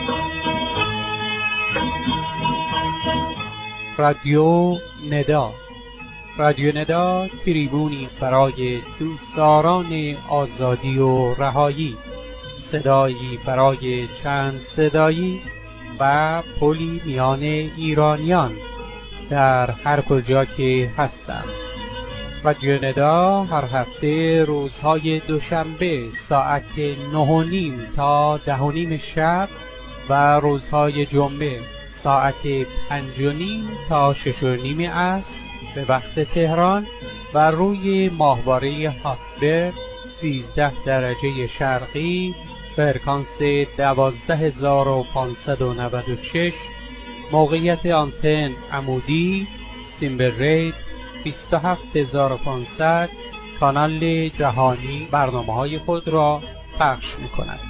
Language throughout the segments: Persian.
رادیو ندا. رادیو ندا تریبونی برای دوستداران آزادی و رهایی، صدایی برای چند صدایی و پلی میان ایرانیان در هر کجا که هستند. رادیو ندا هر هفته روزهای دوشنبه ساعت 9:30 تا 10:30 شب و روزهای جمعه ساعت 5:30 تا 6:30 عصر به وقت تهران و روی ماهواره هاتبرد 13 درجه شرقی فرکانس 12596، موقعیت آنتن عمودی سیمبل ریت 27500، کانال جهانی برنامه‌های خود را پخش می‌کند.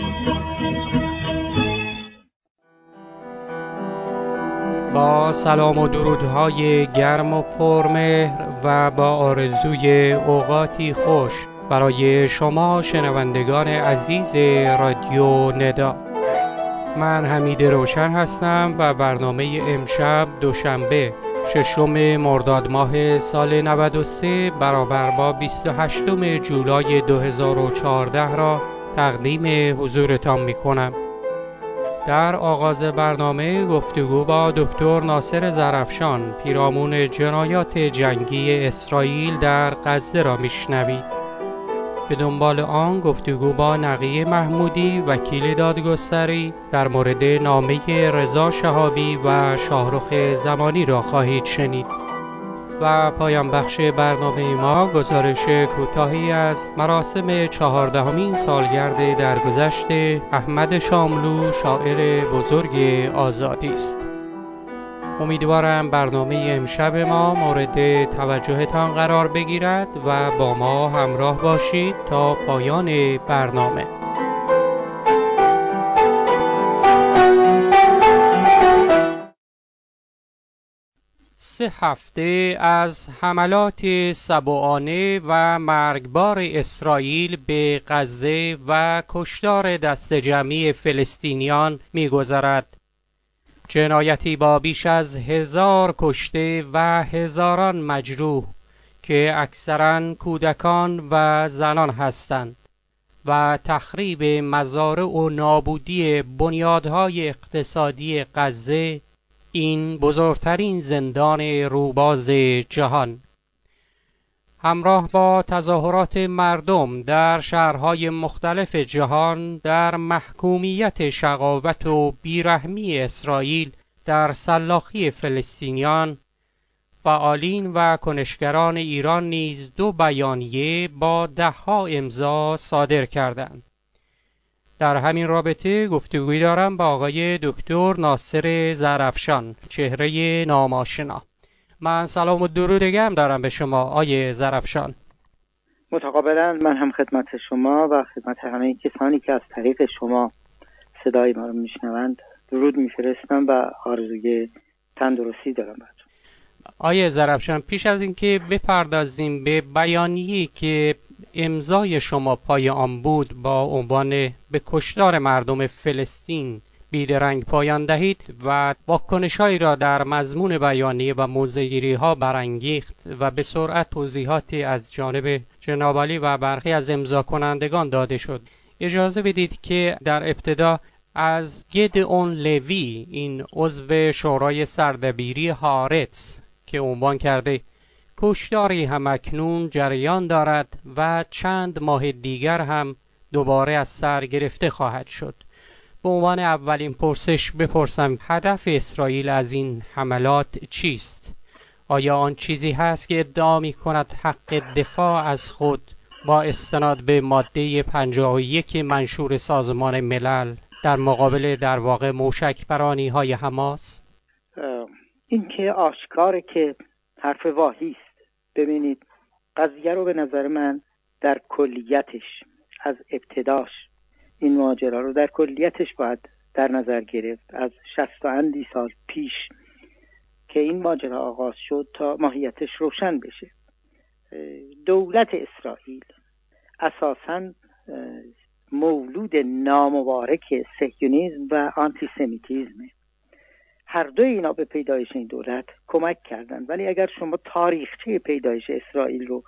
با سلام و درودهای گرم و پرمهر و با آرزوی اوقاتی خوش برای شما شنوندگان عزیز رادیو ندا، من حمید روشن هستم و برنامه امشب دوشنبه 6 مرداد ماه سال 93 برابر با 28 جولای 2014 را تقدیم حضورتان می کنم. در آغاز برنامه گفتگو با دکتر ناصر زرافشان، پیرامون جنایات جنگی اسرائیل در غزه را میشنوید. به دنبال آن گفتگو با نقی محمودی، وکیل دادگستری، در مورد نامه رضا شهابی و شاهرخ زمانی را خواهید شنید. و پایان بخش برنامه ما گزارش کوتاهی از مراسم 14مین سالگرد درگذشت احمد شاملو، شاعر بزرگ آزادی است. امیدوارم برنامه امشب ما مورد توجهتان قرار بگیرد و با ما همراه باشید تا پایان برنامه. 3 هفته از حملات سبعانه و مرگبار اسرائیل به غزه و کشتار دست جمعی فلسطینیان می‌گذرد. جنایتی با بیش از 1000 کشته و هزاران مجروح که اکثراً کودکان و زنان هستند و تخریب مزارع و نابودی بنیادهای اقتصادی غزه، این بزرگترین زندان روباز جهان، همراه با تظاهرات مردم در شهرهای مختلف جهان در محکومیت شقاوت و بیرحمی اسرائیل در سلاخی فلسطینیان، فعالین و کنشگران ایران نیز 2 بیانیه با 10 امضا صادر کردند. در همین رابطه گفتگویی دارم با آقای دکتر ناصر زرافشان، چهره ناماشنا. من سلام و درود گرم دارم به شما آقای زرافشان. متقابلا. من هم خدمت شما و خدمت همه کسانی که از طریق شما صدای ما رو میشنوند درود میفرستم و آرزوی تندرستی دارم براتون. آقای زرافشان، پیش از اینکه بپردازیم به بیانیه‌ای که امضای شما پای آن بود با عنوان به کشتار مردم فلسطین بیدرنگ پایان دهید و واکنش‌هایی را در مضمون بیانیه و موضع‌گیری‌ها برانگیخت و به سرعت توضیحاتی از جانب جناب عالی و برخی از امضا کنندگان داده شد، اجازه بدید که در ابتدا از گدئون لوی، این عضو شورای سردبیری هارتز، که عنوان کرده کشتاری همکنون جریان دارد و چند ماه دیگر هم دوباره از سر گرفته خواهد شد، به عنوان اولین پرسش بپرسم هدف اسرائیل از این حملات چیست؟ آیا آن چیزی هست که ادعا می کند حق دفاع از خود با استناد به ماده 51 منشور سازمان ملل در مقابل در واقع موشکبرانی های حماس؟ این که آشکاره که حرف واهی است. ببینید، قضیه رو به نظر من در کلیتش، از ابتداش، این ماجرا رو در کلیتش باید در نظر گرفت. از 60 اندی سال پیش که این ماجرا آغاز شد تا ماهیتش روشن بشه. دولت اسرائیل اساساً مولود نامبارک صهیونیسم و آنتیسمیتیسم. هر دو اینا به پیدایش این دولت کمک کردند. ولی اگر شما تاریخچه پیدایش اسرائیل رو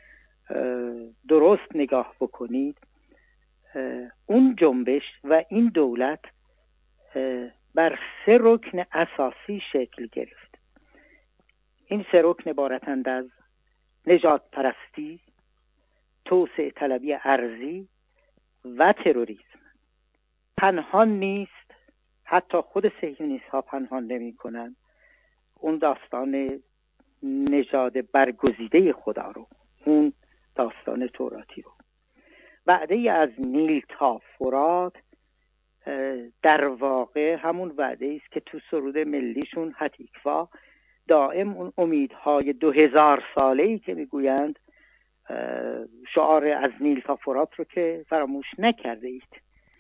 درست نگاه بکنید، اون جنبش و این دولت بر 3 رکن اساسی شکل گرفت. این 3 رکن عبارتند از نجات پرستی، توسعه طلبی ارضی و تروریسم. پنهان نیست، حتی خود صهیونیست ها پنهان نمی کنند اون داستان نژاد برگزیده خدا رو، اون داستان توراتی رو. وعده از نیل تا فرات در واقع همون وعده است که تو سرود ملیشون هتیکوا دائم اون امیدهای 2000 ساله‌ای که میگویند شعار از نیل تا فرات رو که فراموش نکرده اید.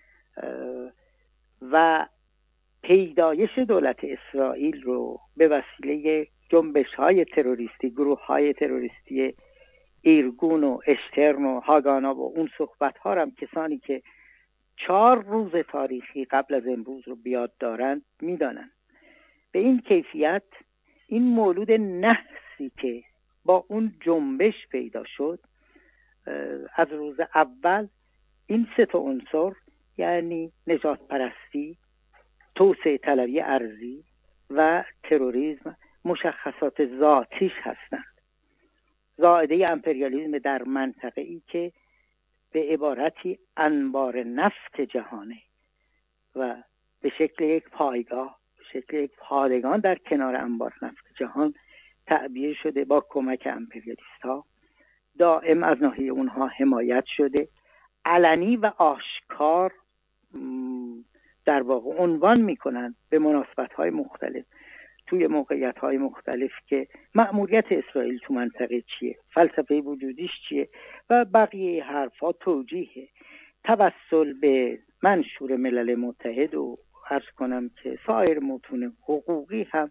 و پیدایش دولت اسرائیل رو به وسیله جنبش‌های تروریستی، گروه‌های تروریستی ایرگون و اشترن و هاگانا و اون صحبت‌ها هم کسانی که 4 روز تاریخی قبل از امروز رو بیاد دارند میدانند. به این کیفیت این مولود نحسی که با اون جنبش پیدا شد، از روز اول این 3 تا عنصر، یعنی نجات پرستی، توسعه طلبی ارضی و تروریسم، مشخصات ذاتیش هستند. زائده امپریالیسم در منطقه‌ای که به عبارتی انبار نفت جهانه و به شکل یک پایگاه، به شکل یک پادگان در کنار انبار نفت جهان تعبیه شده. با کمک امپریالیست ها دائم از ناحیه اونها حمایت شده، علنی و آشکار در واقع عنوان میکنن به مناسبت‌های مختلف، توی موقعیت‌های مختلف، که مأموریت اسرائیل تو منطقه چیه، فلسفه وجودیش چیه و بقیه حرفا توجیه. توسل به منشور ملل متحد و عرض کنم که سایر متون حقوقی هم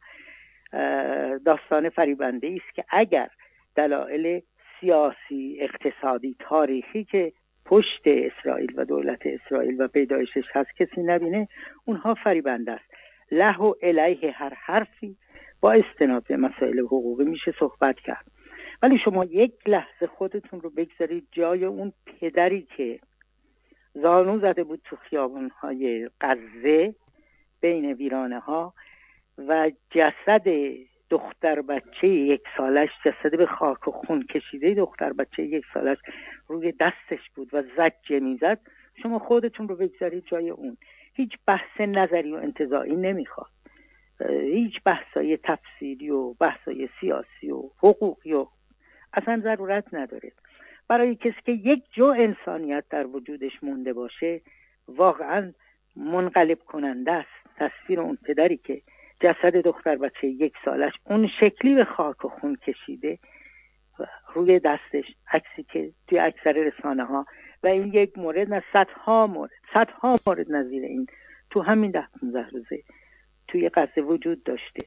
داستان فریبنده است که اگر دلایل سیاسی، اقتصادی، تاریخی که پشت اسرائیل و دولت اسرائیل و پیدایشش هست کسی نبینه، اونها فریبنده است. له و الیه هر حرفی با استناد به مسائل حقوقی میشه صحبت کرد. ولی شما یک لحظه خودتون رو بگذارید جای اون پدری که زانو زده بود تو خیابان‌های غزه بین ویرانه ها و جسد دختر بچه 1 سالش، جسد به خاک و خون کشیده دختر بچه 1 سالش روی دستش بود و زجه میزد. شما خودتون رو بگذارید جای اون. هیچ بحث نظری و انتزاعی نمیخواد، هیچ بحثای تفسیری و بحثای سیاسی و حقوقی و اصلا ضرورت نداره. برای کسی که یک جو انسانیت در وجودش مونده باشه واقعا منقلب کننده است تصویر اون پدری که جسد دختر بچه 1 سالش اون شکلی به خاک و خون کشیده و روی دستش، عکسی که توی اکثر رسانه ها و این یک مورد نه، صدها مورد نظیر این تو همین 10-15 روزه توی غزه وجود داشته.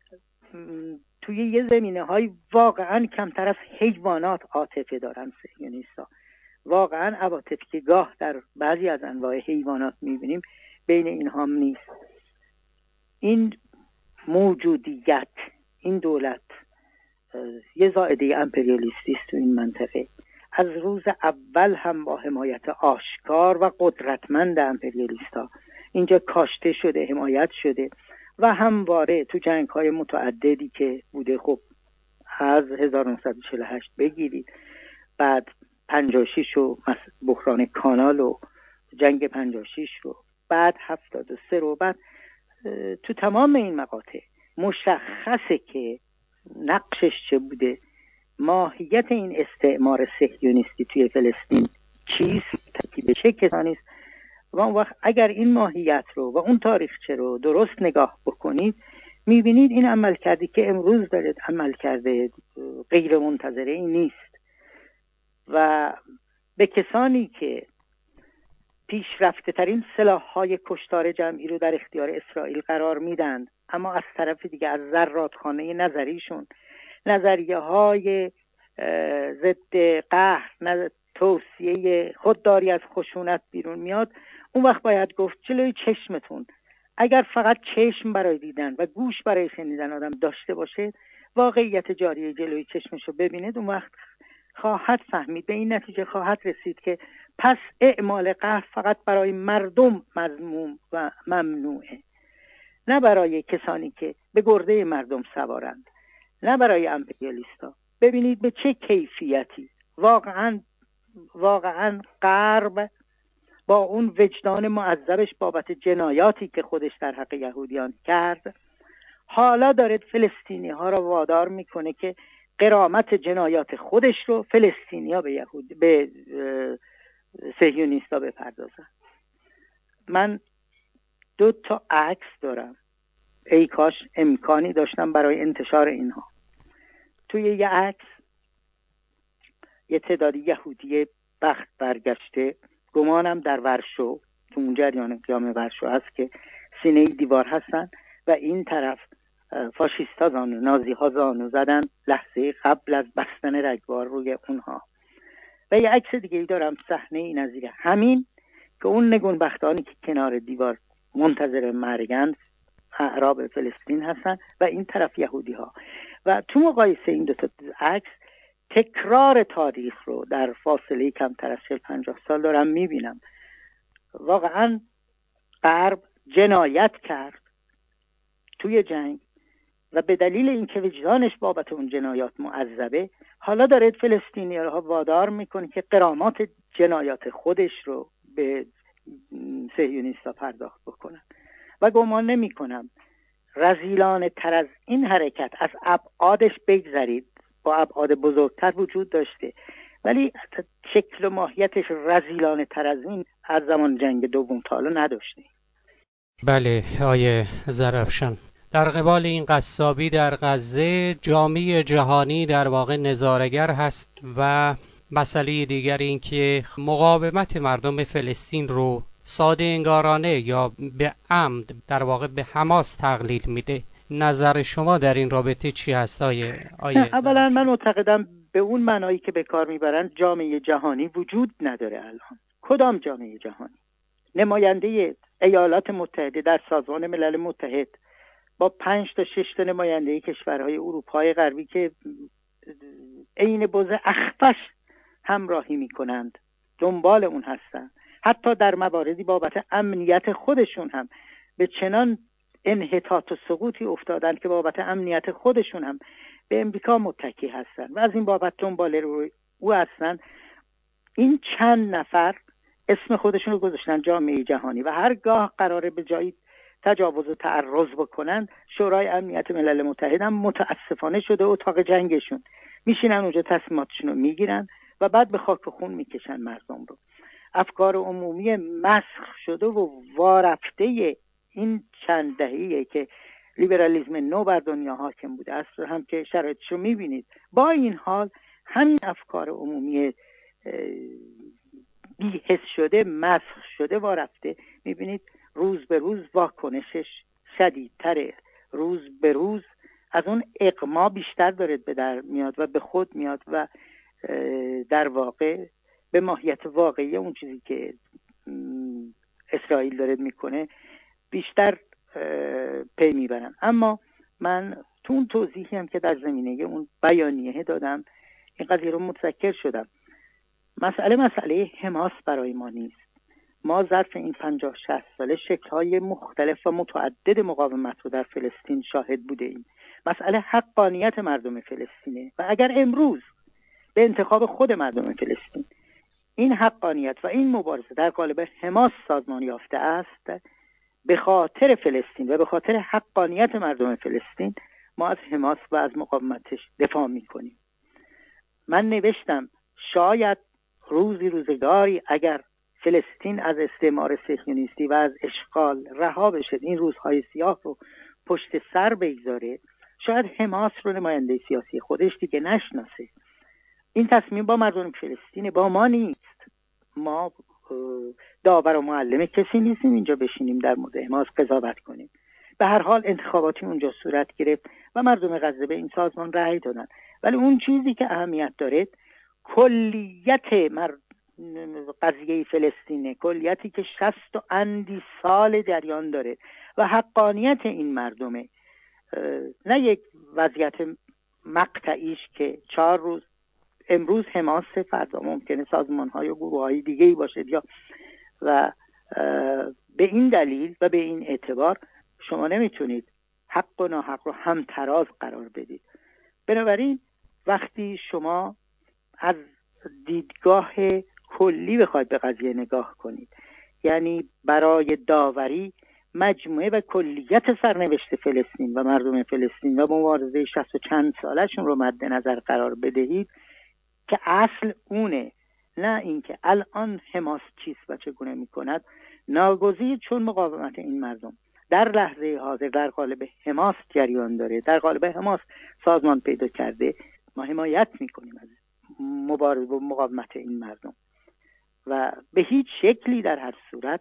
توی یه زمینه های واقعا کمتر از حیوانات عاطفه دارن صهیونیست‌ها. واقعا عواطفی که گاه در بعضی از انواع حیوانات میبینیم بین اینها هم نیست. این موجودیت، این دولت یه زائده امپریالیستی است تو این منطقه. از روز اول هم با حمایت آشکار و قدرتمند امپریالیست‌ها اینجا کاشته شده، حمایت شده و همواره تو جنگ‌های متعددی که بوده. خب از 1948 بگیرید، بعد 56 و بحران کانال و جنگ 56 رو، بعد 73 رو، بعد تو تمام این مقاطع مشخصه که نقشش چه بوده، ماهیت این استعمار صهیونیستی توی فلسطین چیست، ترکیب چه کسانی است. و اون وقت اگر این ماهیت رو و اون تاریخچه رو درست نگاه بکنید میبینید این عمل کردی که امروز دارید عمل کرده غیر منتظره این نیست. و به کسانی که پیشرفته ترین سلاح‌های کشتار جمعی رو در اختیار اسرائیل قرار میدن، اما از طرف دیگه از ذراتخانه نظریشون نظریه‌های ضد قهر، توصیه خودداری از خشونت بیرون میاد، اون وقت باید گفت جلوی چشمتون اگر فقط چشم برای دیدن و گوش برای شنیدن آدم داشته باشه، واقعیت جاری جلوی چشمشو ببینید، اون وقت خواهد فهمید، به این نتیجه خواهد رسید که پس اعمال قهر فقط برای مردم مذموم و ممنوعه، نه برای کسانی که به گرده مردم سوارند، نه برای امپریالیستا. ببینید به چه کیفیتی واقعا غرب با اون وجدان معذبش بابت جنایاتی که خودش در حق یهودیان کرد، حالا داره فلسطینی ها را وادار میکنه که غرامت جنایات خودش رو فلسطینی ها به صهیونیستا بپردازن. من 2 عکس دارم، ای کاش امکانی داشتم برای انتشار اینها. توی یه عکس یه تعدادی یهودی بخت برگشته، گمانم در ورشو، تو اون جریان قیام ورشو هست، که سینه دیوار هستن و این طرف فاشیستا زانو، نازی ها زانو زدن لحظه قبل از بستن رگبار روی اونها. و یه عکس دیگه دارم، صحنه ای نظیر همین، که اون نگونبختانی که کنار دیوار منتظر مرگند اعراب فلسطین هستن و این طرف یهودی ها. و تو مقایسه این 2 عکس تکرار تاریخ رو در فاصله کمتر از 40-50 سال دارم میبینم. واقعا غرب جنایت کرد توی جنگ و به دلیل اینکه وجدانش بابت اون جنایات معذبه، حالا داره فلسطینی‌ها وادار میکنه که غرامات جنایات خودش رو به صهیونیستا پرداخت بکنن. و گمان نمی‌کنم رذیلانه تر از این حرکت از ابعادش بگذرید، با ابعاد بزرگتر وجود داشته، ولی شکل و ماهیتش رذیلانه تر از این از زمان جنگ دوم تا حالا نداشته. بله آیه زرفشان، در قبال این قصابی در غزه جامعه جهانی در واقع نظاره‌گر هست و مسئله دیگر این که مقاومت مردم فلسطین رو ساده انگارانه یا به عمد در واقع به حماس تقلیل میده. نظر شما در این رابطه چی هست آیه اولا من معتقدم به اون معنایی که به کار میبرن جامعه جهانی وجود نداره الان. کدام جامعه جهانی؟ نماینده ایالات متحده در سازمان ملل متحد با 5 تا 6 تا نماینده کشورهای اروپای غربی که عین بز اخفش همراهی میکنند، دنبال اون هستن، حتی در مواردی بابت امنیت خودشون هم به چنان انحطاط و سقوطی افتادن که بابت امنیت خودشون هم به امریکا متکی هستن و از این بابت دنبال او هستن. این چند نفر اسم خودشون رو گذاشتن جامعه جهانی و هرگاه قراره به جایی تجاوز و تعرض بکنن، شورای امنیت ملل متحد هم متاسفانه شده اتاق جنگشون، میشینن اونجا تصمیماتشون رو میگیرن و بعد به خاک و خون میکشن مردم رو. افکار عمومی مسخ شده و وارفته این چند دهه‌ایه که لیبرالیسم نو بر دنیا حاکم بوده است رو هم که شرایطش رو میبینید. با این حال همین افکار عمومی بی‌حس شده، مسخ شده، وارفته، میبینید روز به روز واکنشش شدیدتره، روز به روز از اون اقما بیشتر داره به در میاد و به خود میاد و در واقع به ماهیت واقعی اون چیزی که اسرائیل داره میکنه بیشتر پی میبرن. اما من تو اون توضیحی هم که در زمینه اون بیانیه دادم این قضیه رو متذکر شدم. مسئله حماس برای ما نیست. ما ظرف این 50-60 ساله شکل‌های مختلف و متعدد مقاومت رو در فلسطین شاهد بوده ایم. مسئله حقانیت مردم فلسطینه و اگر امروز به انتخاب خود مردم فلسطین این حقانیت و این مبارزه در قالب حماس سازمان یافته است، به خاطر فلسطین و به خاطر حقانیت مردم فلسطین ما از حماس و از مقاومتش دفاع می‌کنیم. من نوشتم شاید روزگاری اگر فلسطین از استعمار صهیونیستی و از اشغال رها بشه، این روزهای سیاه رو پشت سر بگذاره، شاید حماس رو نماینده سیاسی خودش دیگه نشناسه. این تصمیم با مردم فلسطین، با ما نیست. ما داور و معلم کسی نیستیم اینجا بشینیم در مورد حماس قضاوت کنیم. به هر حال انتخاباتی اونجا صورت گرفت و مردم غزه به این سازمان رأی دادن، ولی اون چیزی که اهمیت داره کلیت قضیه فلسطینه، کلیتی که 60 و اندی سال جریان داره و حقانیت این مردمه، نه یک وضعیت مقطعیش که 4 روز امروز حماس، فردا ممکنه سازمان‌های و گروه‌های دیگه‌ای باشه یا و به این دلیل و به این اعتبار شما نمیتونید حق و ناحق رو همتراز قرار بدید. بنابراین وقتی شما از دیدگاه کلی بخواید به قضیه نگاه کنید، یعنی برای داوری مجموعه و کلیت سرنوشت فلسطین و مردم فلسطین و مبارزه 60 و چند سالشون رو مد نظر قرار بدهید که اصل اونه، نه اینکه الان حماس چیست و چگونه میکند، ناگزیر چون مقاومت این مردم در لحظه حاضر در قالب حماس جریان داره، در قالب حماس سازمان پیدا کرده، ما حمایت میکنیم از مبارزه و مقاومت این مردم و به هیچ شکلی در هر صورت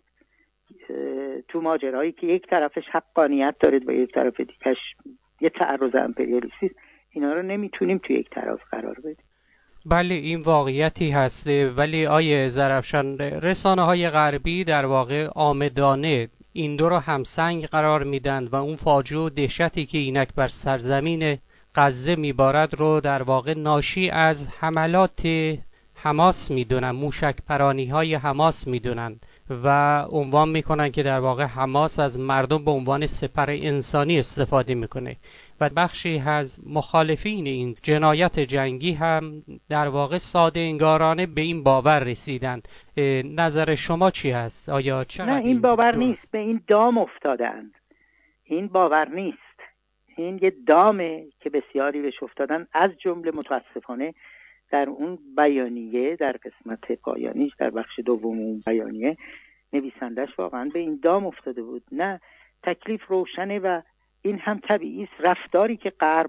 تو ماجرایی که یک طرفش حقانیت دارد و یک طرف دیگهش یه تعرض امپریالیستی، اینا رو نمیتونیم تو یک طرف قرار بدیم. بله این واقعیتی هست، ولی آیه زرفشان رسانه‌های غربی در واقع عامدانه این دو رو همسنگ قرار میدن و اون فاجعه و دهشتی که اینک بر سرزمین غزه میبارد رو در واقع ناشی از حملات حماس میدونن، موشک پرانی های حماس میدونن و عنوان میکنن که در واقع حماس از مردم به عنوان سپر انسانی استفاده میکنه و بخشی از مخالفین این جنایت جنگی هم در واقع ساده انگارانه به این باور رسیدن. نظر شما چی هست؟ آیا نه این باور نیست، به این دام افتادند. این باور نیست، این یه دامه که بسیاری بهش افتادن، از جمله متاسفانه در اون بیانیه در قسمت پایانیش در بخش دوم اون بیانیه نویسندش واقعا به این دام افتاده بود. نه، تکلیف روشنه و این هم طبیعی است. رفتاری که غرب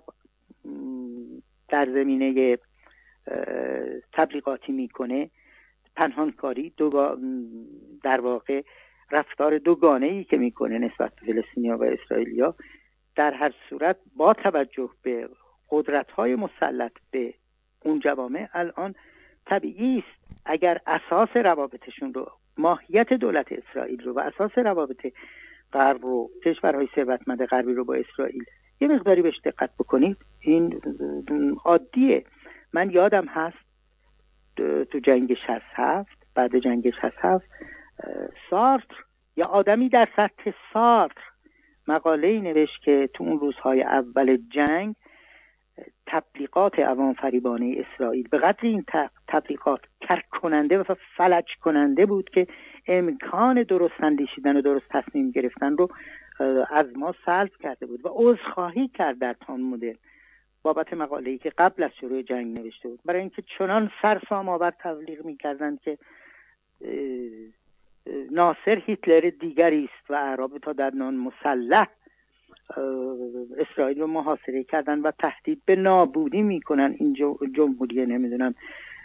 در زمینه تبلیغاتی میکنه، پنهانکاری، در واقع رفتار دوگانه‌ای که میکنه نسبت به فلسطینی‌ها و اسرائیلی‌ها، در هر صورت با توجه به قدرت‌های مسلط به اون جوامع الان طبیعی است. اگر اساس روابطشون رو، ماهیت دولت اسرائیل رو و اساس روابط غرب رو، کشورهای ثروتمند غربی رو با اسرائیل یه مقداری بهش دقت بکنید، این عادیه. من یادم هست تو جنگ 67، بعد جنگ 67 سارتر یا آدمی در سطح سارتر مقاله‌ای نوشت که تو اون روزهای اول جنگ تبلیغات عوام فریبانه اسرائیل به قدر این تبلیغات ترک کننده و فلج کننده بود که امکان درست اندیشیدن و درست تصمیم گرفتن رو از ما سلب کرده بود و عذرخواهی کرد در تون مدل بابت مقاله‌ای که قبل از شروع جنگ نوشته بود، برای اینکه چنان سرسام آور تبلیغ می‌کردند که ناصر هیتلر دیگری است و اعراب تا در نان مسلح اسرائیل رو محاصره کردن و تهدید به نابودی میکنن این جمهوری نمیدونم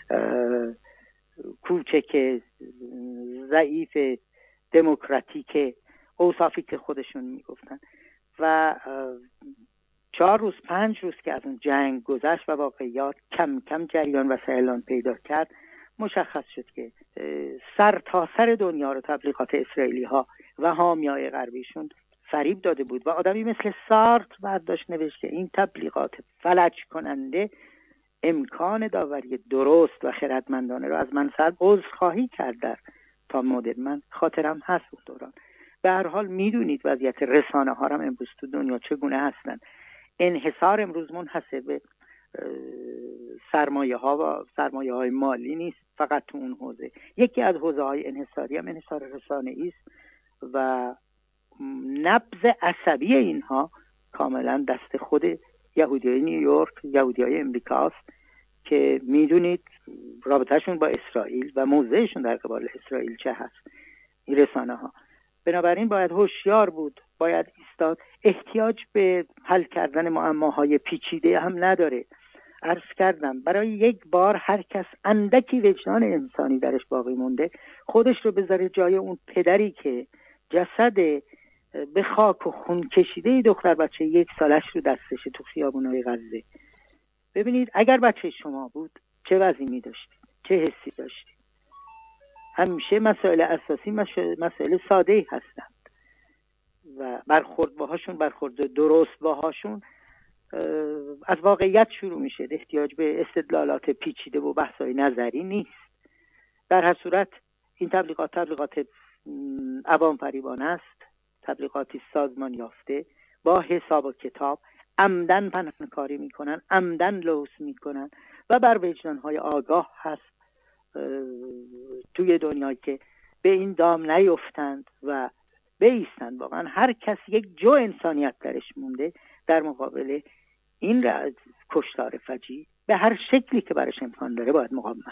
کوچک ضعیف دموکراتیک اوصافی که خودشون میگفتن. و 4 روز 5 روز که از اون جنگ گذشت و واقعیات کم کم جریان و سیلان پیدا کرد، مشخص شد که سر تا سر دنیا رو تبلیغات اسرائیلی ها و حامیای غربیشون فریب داده بود و آدمی مثل سارتر برداشت نوشت که این تبلیغات فلج کننده امکان داوری درست و خردمندانه رو از من عذرخواهی کرد در تا مدل. من خاطرم هست اون دوران. به هر حال میدونید وضعیت رسانه ها هم امروز تو دنیا چگونه هستن. انحصار امروز منحصر به سرمایه ها و سرمایه های مالی نیست فقط تو اون حوزه. یکی از حوزه های انحصاری هم انحصار رسانه‌ای است و نبض عصبی اینها کاملا دست خود یهودیای نیویورک، یهودیای امریکاست که میدونید رابطهشون با اسرائیل و موضعشون در قبال اسرائیل چه هست این رسانه ها. بنابراین باید هوشیار بود، باید ایستاد. احتیاج به حل کردن معماهای پیچیده هم نداره. عرض کردم برای یک بار هر کس اندکی وجدان انسانی درش باقی مونده خودش رو بذاره جای اون پدری که جسد به خاک و خون کشیده دختر بچه 1 سالش رو دستشه تو خیابونای غزه. ببینید اگر بچه شما بود چه وضعی می داشتید، چه حسی داشتید. همیشه مسائل اساسی مسائل ساده هستند و برخورد درست باهاشون از واقعیت شروع میشه. احتیاج به استدلالات پیچیده و بحث‌های نظری نیست. در هر صورت این تبلیغات عوام فریبانه است، تبلیغاتی سازمان یافته با حساب و کتاب، عمدن پنهانکاری میکنن، عمدن لوث میکنن و بر وجدانهای آگاه هست توی دنیایی که به این دام نیفتند و بایستند. واقعا هر کس یک جو انسانیت درش مونده در مقابل این کشتار فجیع به هر شکلی که برش امکان داره باید مقاومت.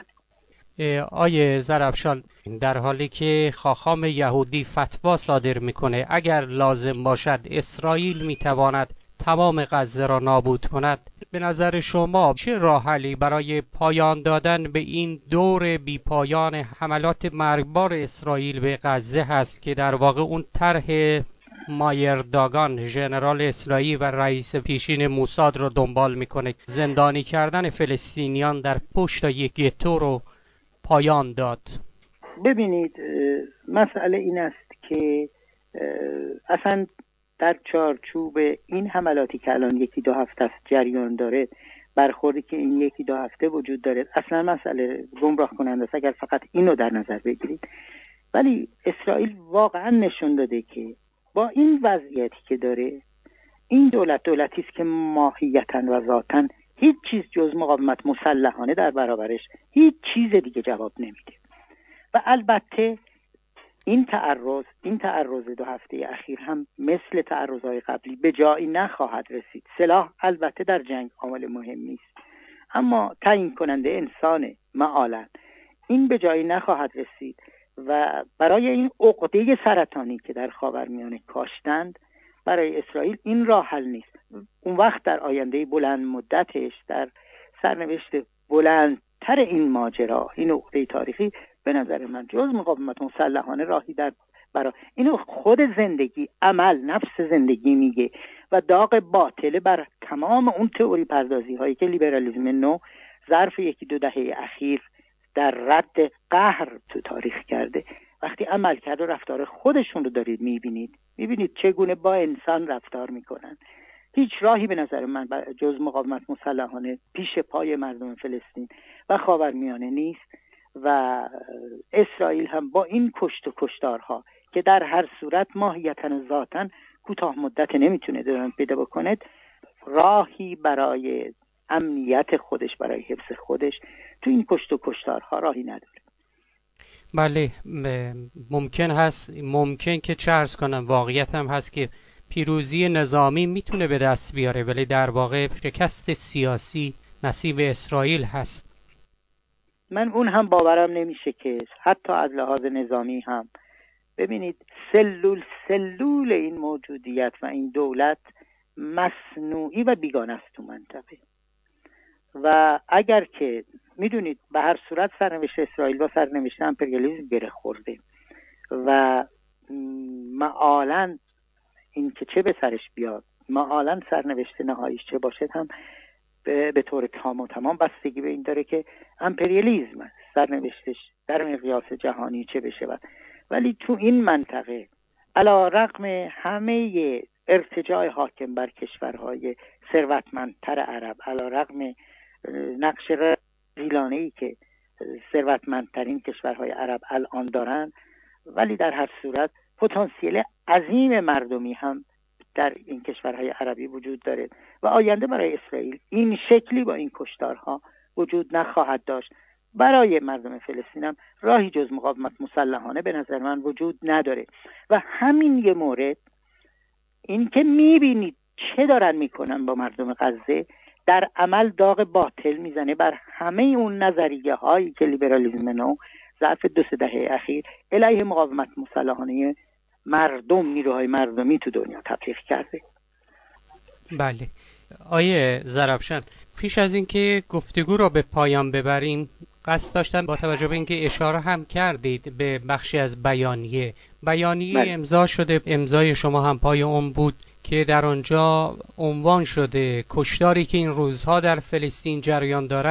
آیه زرافشان، در حالی که خاخام یهودی فتوا صادر میکنه اگر لازم باشد اسرائیل میتواند تمام غزه را نابود کند، به نظر شما چه راه حلی برای پایان دادن به این دور بی پایان حملات مرگبار اسرائیل به غزه هست که در واقع اون طرح مایر داگان ژنرال اسرائیلی و رئیس پیشین موساد رو دنبال میکنه، زندانی کردن فلسطینیان در پشت یک گتو رو پایان داد؟ ببینید، مسئله این است که اصلا در چارچوب این حملاتی که الان 1-2 هفته است جریان داره، برخوردی که این 1-2 هفته وجود داره، اصلا مسئله گمراه کننده است اگر فقط اینو در نظر بگیرید. ولی اسرائیل واقعا نشون داده که با این وضعیتی که داره، این دولتی است که ماهیتاً و ذاتاً هیچ چیز جز مقاومت مسلحانه در برابرش هیچ چیز دیگه جواب نمیده. و البته این تعرض 2 هفته اخیر هم مثل تعرضهای قبلی به جایی نخواهد رسید. سلاح البته در جنگ عامل مهمی است، اما تعیین کننده انسان معالاً این به جایی نخواهد رسید و برای این عقده سرطانی که در خاورمیانه کاشتند برای اسرائیل این راه حل نیست. اون وقت در آینده بلند مدتش، در سرنوشت بلندتر این ماجرا، این عقده تاریخی، به نظر من جز مقاومت مسلحانه راهی در برای اینو خود زندگی، عمل، نفس زندگی میگه و داغ باطله بر تمام اون تئوری پردازی هایی که لیبرالیسم نو ظرف 1-2 دهه اخیر در رد قهر تو تاریخ کرده. وقتی عمل کرد و رفتار خودشون رو دارید میبینید چگونه با انسان رفتار میکنن. هیچ راهی به نظر من جز مقاومت مسلحانه پیش پای مردم فلسطین و خاورمیانه نیست و اسرائیل هم با این کشت و کشتارها که در هر صورت ماهیتاً ذاتاً کوتاه مدت نمیتونه درام پیدا بکنه، راهی برای امنیت خودش، برای حفظ خودش تو این کشت و کشتارها راهی نداره. بله، ممکن که چه عرض کنم، واقعیت هم هست که پیروزی نظامی میتونه به دست بیاره، ولی در واقع شکست سیاسی نصیب اسرائیل هست. من اون هم باورم نمیشه که حتی از لحاظ نظامی هم، ببینید، سلول این موجودیت و این دولت مصنوعی و بیگانه است تو منطقه و اگر که میدونید به هر صورت سرنوشت اسرائیل با سرنوشت امپریالیسم گره خورده و معالاً این که چه به سرش بیاد، معالاً سرنوشت نهاییش چه باشد هم به طور تمام بستگی به این داره که امپریالیسم سرنوشتش در مقیاس جهانی چه بشه. ولی تو این منطقه علی رغم همه ارتجاع حاکم بر کشورهای ثروتمندتر عرب، علی رغم نقش رزیلانه‌ای که ثروتمندترین کشورهای عرب الان دارن، ولی در هر صورت پتانسیل عظیم مردمی هم در این کشورهای عربی وجود داره و آینده برای اسرائیل این شکلی با این کشتارها وجود نخواهد داشت. برای مردم فلسطین هم راهی جز مقاومت مسلحانه به نظر من وجود نداره و همین یه مورد، این که میبینید چه دارن میکنن با مردم غزه، در عمل داغ باطل میزنه بر همه اون نظریه هایی که لیبرالیسم نو ظرف 2-3 دهه اخیر علیه مقاومت مسلحانه نیروهای مردمی تو دنیا تبلیغ کرده. بله آیه زرافشان، پیش از اینکه گفتگو را به پایان ببرین، قصد داشتم با توجه به اینکه اشاره هم کردید به بخشی از بیانیه بله. امضا شده، امضای شما هم پای اون بود که در آنجا عنوان شده کشتاری که این روزها در فلسطین جریان دارد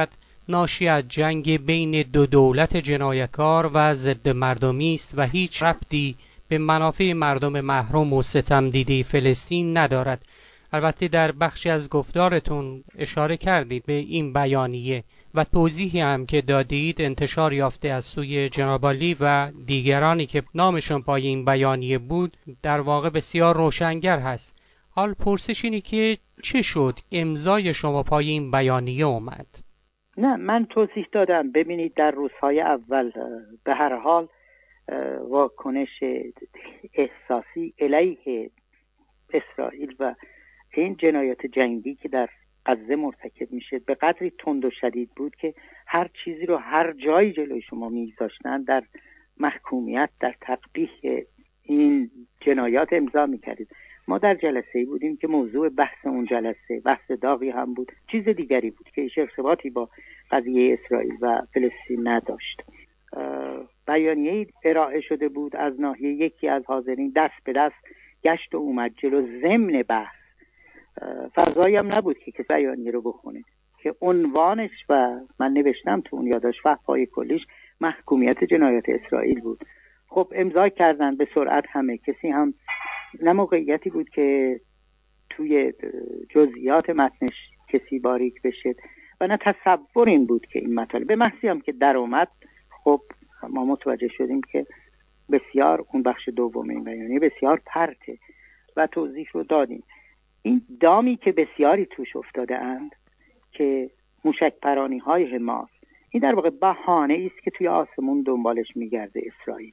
ناشی از جنگ بین دو دولت جنایتکار و ضد مردمی است و هیچ ربطی به منافع مردم محروم و ستم دیده فلسطین ندارد. البته در بخشی از گفتارتون اشاره کردید به این بیانیه و توضیحی هم که دادید انتشار یافته از سوی جناب عالی و دیگرانی که نامشون پای این بیانیه بود در واقع بسیار روشنگر هست. حال پرسش اینه که چه شد امضای شما پای این بیانیه اومد؟ نه، من توضیح دادم. ببینید در روزهای اول به هر حال واکنش احساسی علیه اسرائیل و این جنایات جنگی که در غزه مرتکب میشه به قدری تند و شدید بود که هر چیزی رو هر جایی جلوی شما میگذاشتن در محکومیت، در تقبیح این جنایات امضا میکردید. ما در جلسه‌ای بودیم که موضوع بحث اون جلسه بحث داغی هم بود، چیز دیگری بود که هیچ ارتباطی با قضیه اسرائیل و فلسطین نداشت. بیانیه‌ای ارائه شده بود از ناحیه یکی از حاضرین، دست به دست گشت و اومد جلو ضمن بحث. فضایی هم نبود که بیانیه رو بخونه که عنوانش و من نوشتم تو اون یادداشت وقفه‌های کلیش محکومیت جنایات اسرائیل بود. خب امضا کردن به سرعت همه. کسی هم نه موقعیتی بود که توی جزئیات متنش کسی باریک بشه و نه تصور این بود که این مطالب به محضی هم که در اومد خب ما متوجه شدیم که بسیار اون بخش دوم این بیانیه بسیار پرته و توضیح رو دادیم. این دامی که بسیاری توش افتاده اند که موشک پرانی های حماس، این در واقع بهانه است که توی آسمون دنبالش میگرده اسرائیل.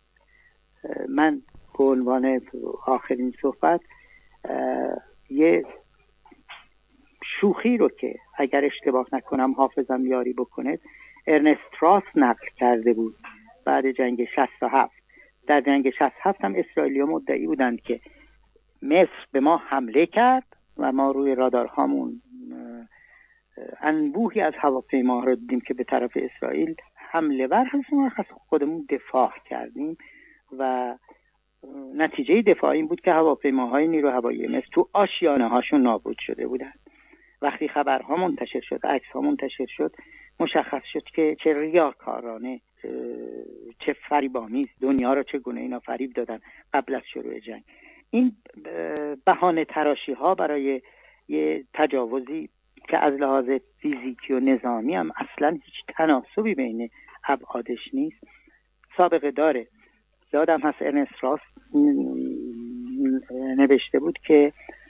من به عنوان آخرین صحبت یه شوخی رو که اگر اشتباه نکنم حافظم یاری بکنه ارنست راست نقل کرده بود بعد جنگ 67. در جنگ 67 هم اسرائیلی‌ها مدعی بودند که مصر به ما حمله کرد و ما روی رادارهامون انبوهی از هواپیما رو دیدیم که به طرف اسرائیل حمله ور هستیم، از خودمون دفاع کردیم و نتیجه دفاع این بود که هواپیماهای نیرو هوایی مصر تو آشیانه هاشون نابود شده بودن. وقتی خبرها منتشر شد، عکس‌ها منتشر شد، مشخص شد که چه ریاکارانه، چه فریب‌آمیز دنیا رو چگونه اینا فریب دادن قبل از شروع جنگ. این بهانه تراشی ها برای یه تجاوزی که از لحاظ فیزیکی و نظامی هم اصلا هیچ تناسبی بین ابعادش نیست سابقه داره. یادم هست ارنست راست نوشته بود که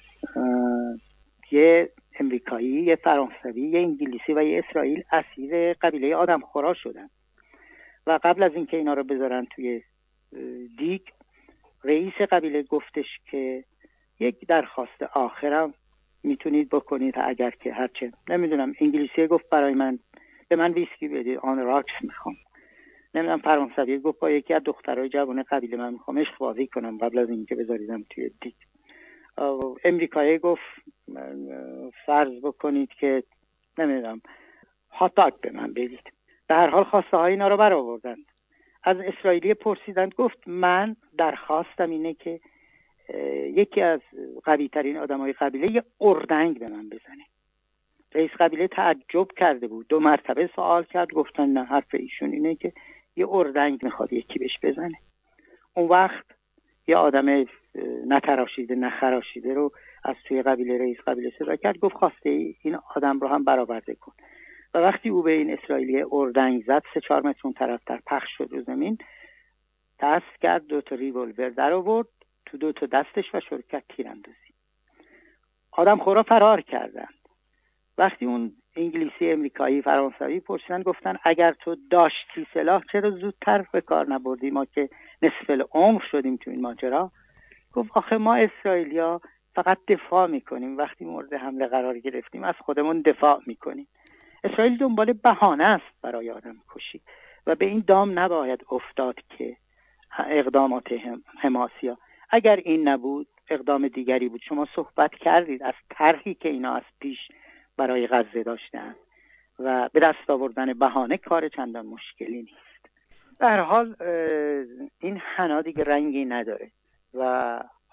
یه امریکایی، یه فرانسوی، یه انگلیسی و یه اسرائیل اسیر قبیله آدم خورا شدن و قبل از اینکه اینا رو بذارن توی دیگ رئیس قبیله گفتش که یک درخواست آخرم میتونید بکنید اگر که هرچه نمیدونم، انگلیسی گفت برای من به من ویسکی بدید، آن راکس میخوام. نمیدونم فرانسوی گفت با یکی از دخترای جوان قبیله من میخوام عشق بازی کنم قبل از اینکه بذاریدم توی دیگ. امریکایی گفت فرض بکنید که نمیدونم هاتاک به من بدید. به هر حال خواسته های اینا رو برآوردن. از اسرائیلی پرسیدند، گفت من درخواستم اینه که یکی از قوی ترین آدمای قبیله یه اردنگ به من بزنه. رئیس قبیله تعجب کرده بود، 2 مرتبه سوال کرد، گفتن نه، حرف ایشون اینه که یه اردنگ میخواد یکی بهش بزنه. اون وقت یه آدم نتراشیده نخراشیده رو از توی قبیله رئیس قبیله صدا کرد، گفت خواسته این آدم رو هم برآورده کن. و وقتی او به این اسرائیلی اردنگ زد 3-4 متر اون طرف در پخش شد رو زمین، دست کرد 2 تا ریولور در آورد تو 2 تا دستش و شروع کرد تیراندازی. آدم خورا فرار کردن. وقتی اون انگلیسی، امریکایی، فرانسوی پرسیدن، گفتن اگر تو داشتی سلاح چرا زودتر به کار نبردی؟ ما که نصف العمر شدیم تو این ماجرا. گفت آخه ما اسرائیلیا فقط دفاع میکنیم، وقتی مورد حمله قرار گرفتیم از خودمون دفاع میکنیم. اسرائیل دنبال بهانه است برای آدم کشی و به این دام نباید افتاد که اقدامات حماسیا، اگر این نبود اقدام دیگری بود. شما صحبت کردید از طرحی که اینا از پیش برای غزه داشتن و به دست آوردن بهانه کار چندان مشکلی نیست. به هر حال این حنا دیگه رنگی نداره و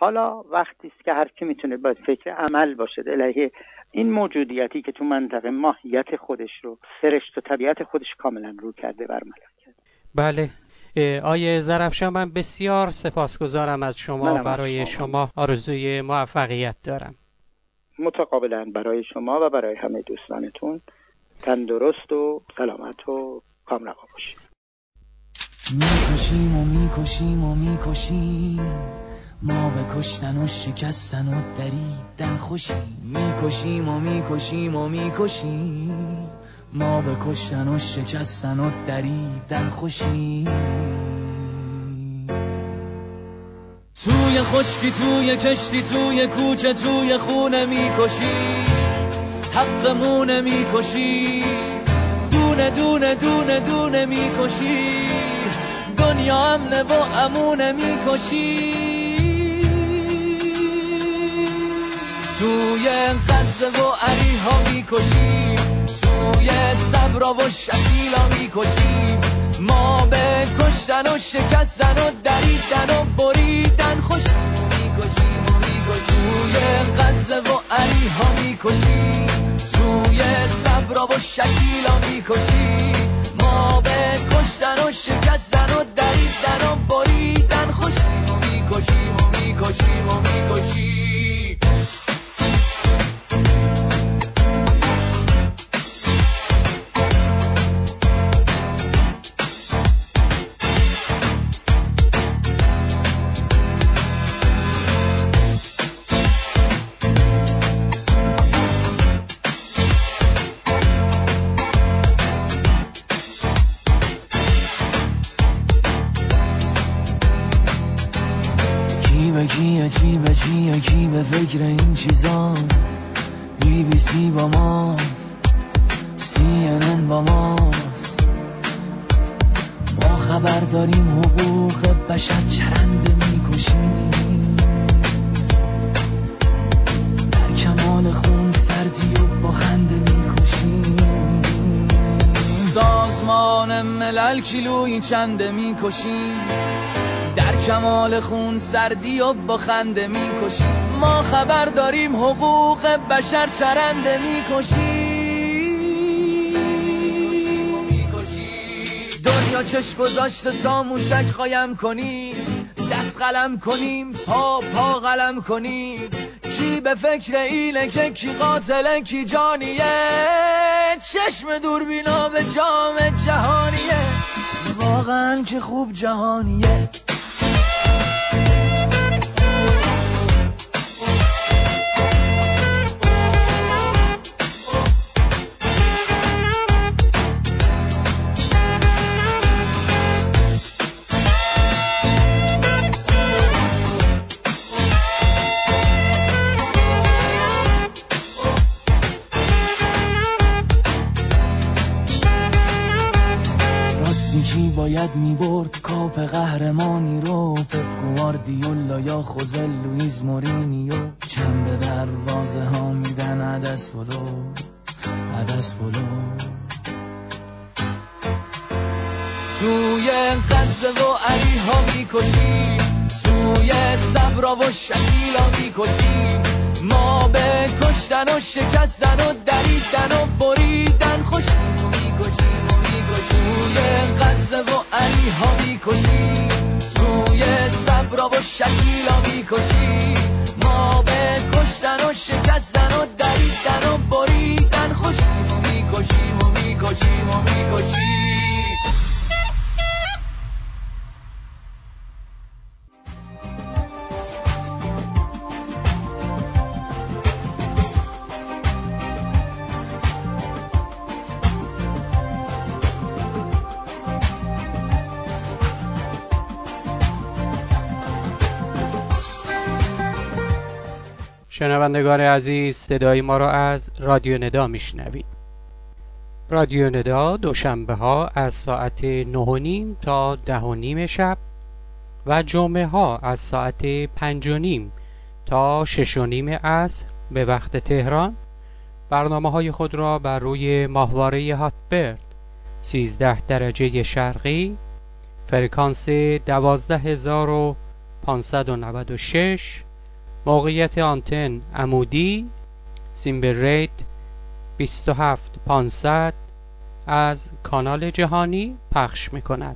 حالا وقتی است که هر کی میتونه با فکر عمل باشه علیه این موجودیتی که تو منطقه ماهیت خودش رو، سرشت و طبیعت خودش کاملا رو کرده بر ملک. بله آیه زرفشان، من بسیار سپاسگزارم از شما. برای شما آرزوی موفقیت دارم. متقابلا برای شما و برای همه دوستانتون تندرست و سلامت و کامروا باشید. میکشیم و میکشیم و میکشیم، ما به کشتن و شکستن و دریدن خوشیم. میکشیم و میکشیم و میکشیم، ما به کشتن و شکستن و دریدن خوشیم. توی خشکی، توی کشتی، توی کوچه، توی خونه میکشیم، حقمونه میکشیم، دونه دونه دونه دونه میکشیم، دنیا امنه و امونه میکشیم. توی غزه و عریها میکشیم، توی صبرا و شتیلا میکشیم، ما به کشتن و شکستن و دریدن و بریدن خوش میکشیم و میکشیم. توی غزه و عریها میکشیم، توی صبرا و شتیلا میکشیم، ما به کشتن و شکستن و دریدن و بریدن خوش میکشیم و میکشیم و میکشیم. کی به فکر این چیزاست؟ BBC با ماست، CNN با ماست، ما خبر داریم حقوق بشر چرنده میکشیم، در کمال خون سردی و با خنده میکشیم. سازمان ملل کیلویی چنده میکشیم، در کمال خون سردی و با خنده میکشیم، ما خبر داریم حقوق بشر چرنده میکشیم. دنیا چش گذاشته تا موشک قایم کنیم، دست قلم کنیم، پا قلم کنیم، کی به فکر اینه که کی قاتله کی جانیه، چشم دوربینا به جام جهانیه، واقعا که خوب جهانیه. کی باید میبرد کاپ قهرمانی رو، پپ گواردیولا یا خوزه لوئیز مورینیو، چند به دروازه ها میدن عدس پلو. توی غزه و عریها میکشیم، توی صبرا و شتیلا میکشیم، ما به کشتن و شکستن و دریدن و بریدن خوش میکشیم و میکشیم. توی غزه و عریها میکشیم، توی صبرا و شتیلا میکشیم، ما به کشتن و شکستن و دریدن و بریدن خوش میکشیم و میکشیم و میکشیم. شنوندگان عزیز، صدای ما را از رادیو ندا میشنوید. رادیو ندا دوشنبه ها از ساعت 9:30 تا 10:30 شب و جمعه ها از ساعت 5:30 تا 6:30 عصر به وقت تهران برنامه های خود را بر روی ماهواره هاتبرد 13 درجه شرقی، فرکانس 12596 موقعیت آنتن عمودی، سیمبل ریت 27500 از کانال جهانی پخش می‌کند.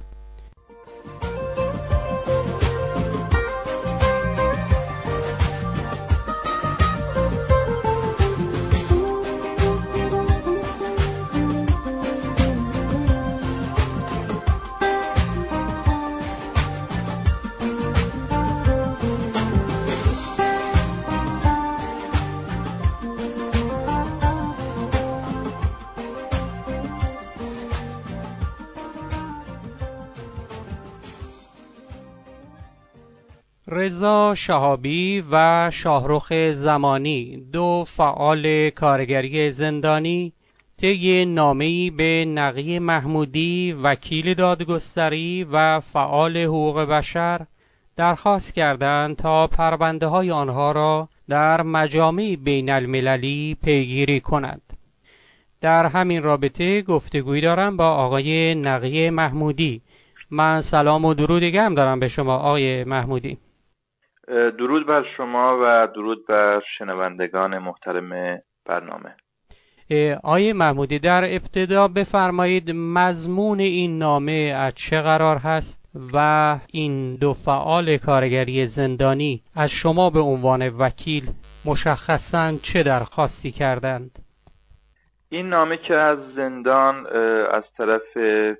رضا شهابی و شاهرخ زمانی، دو فعال کارگری زندانی، طی نامه‌ای به نقی محمودی وکیل دادگستری و فعال حقوق بشر درخواست کردند تا پرونده‌های آنها را در مجامع بین المللی پیگیری کند. در همین رابطه گفتگویی دارم با آقای نقی محمودی. من سلام و درود گرم دارم به شما آقای محمودی. درود بر شما و درود بر شنوندگان محترم برنامه. آقای محمودی، در ابتدا بفرمایید مضمون این نامه از چه قرار هست و این دو فعال کارگری زندانی از شما به عنوان وکیل مشخصاً چه درخواستی کردند؟ این نامه که از زندان از طرف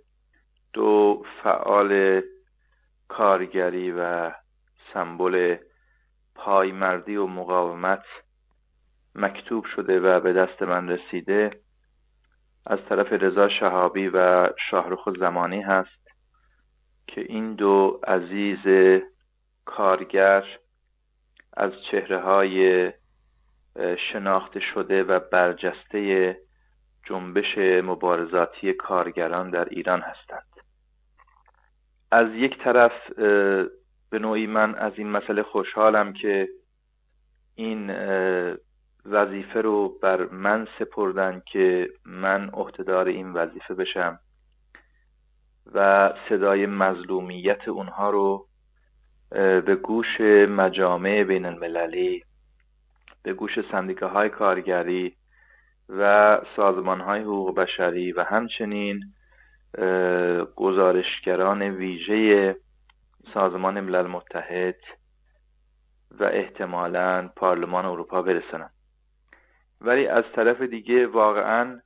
دو فعال کارگری و سمبل پایمردی و مقاومت مکتوب شده و به دست من رسیده، از طرف رضا شهابی و شاهرخ زمانی هست که این دو عزیز کارگر از چهره‌های شناخته شده و برجسته جنبش مبارزاتی کارگران در ایران هستند. از یک طرف به نوعی من از این مسئله خوشحالم که این وظیفه رو بر من سپردن که من عهدهدار این وظیفه بشم و صدای مظلومیت اونها رو به گوش مجامع بین المللی، به گوش سندیکاهای کارگری و سازمانهای حقوق بشری و همچنین گزارشگران ویژه سازمان ملل متحد و احتمالاً پارلمان اروپا برسنم. ولی از طرف دیگه واقعاً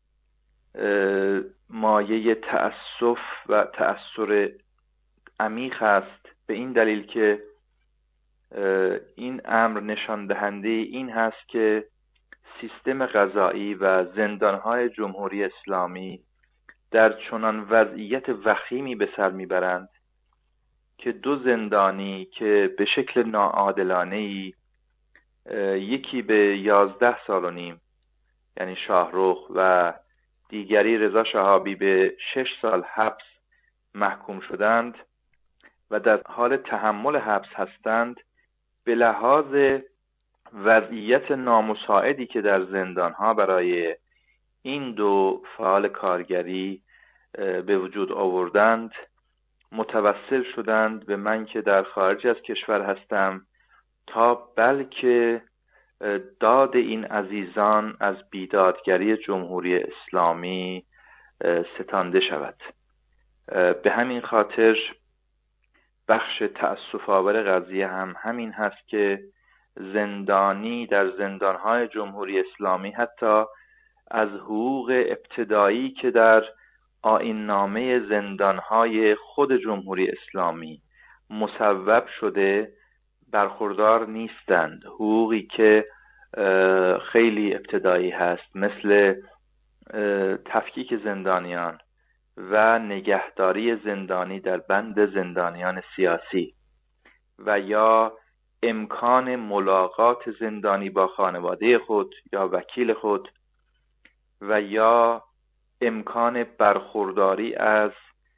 مایه تأسف و تأثر عمیق است، به این دلیل که این امر نشان دهنده این هست که سیستم قضایی و زندانهای جمهوری اسلامی در چنان وضعیت وخیمی به سر میبرند که دو زندانی که به شکل ناعادلانه‌ای، یکی به 11 سال و نیم یعنی شاهرخ و دیگری رضا شهابی به 6 سال حبس محکوم شدند و در حال تحمل حبس هستند، به لحاظ وضعیت نامساعدی که در زندانها برای این دو فعال کارگری به وجود آوردند متوسل شدند به من که در خارج از کشور هستم تا بلکه داد این عزیزان از بیدادگری جمهوری اسلامی ستانده شود. به همین خاطر بخش تأسف‌آور قضیه هم همین هست که زندانی در زندانهای جمهوری اسلامی حتی از حقوق ابتدایی که در آیین‌نامه زندانهای خود جمهوری اسلامی مصوب شده برخوردار نیستند. حقوقی که خیلی ابتدایی هست، مثل تفکیک زندانیان و نگهداری زندانی در بند زندانیان سیاسی و یا امکان ملاقات زندانی با خانواده خود یا وکیل خود و یا امکان برخورداری از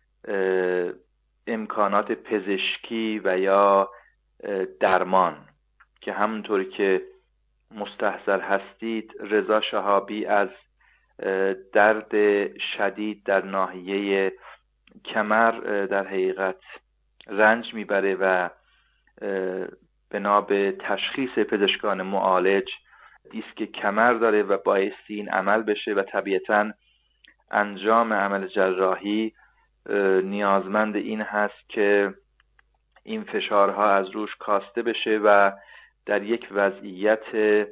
امکانات پزشکی و یا درمان که همونطور که مستحضر هستید رضا شهابی از درد شدید در ناحیه کمر در حقیقت رنج میبره و بنا به تشخیص پزشکان معالج دیسک کمر داره و بایستی این عمل بشه و طبیعتاً انجام عمل جراحی نیازمند این هست که این فشارها از روش کاسته بشه و در یک وضعیت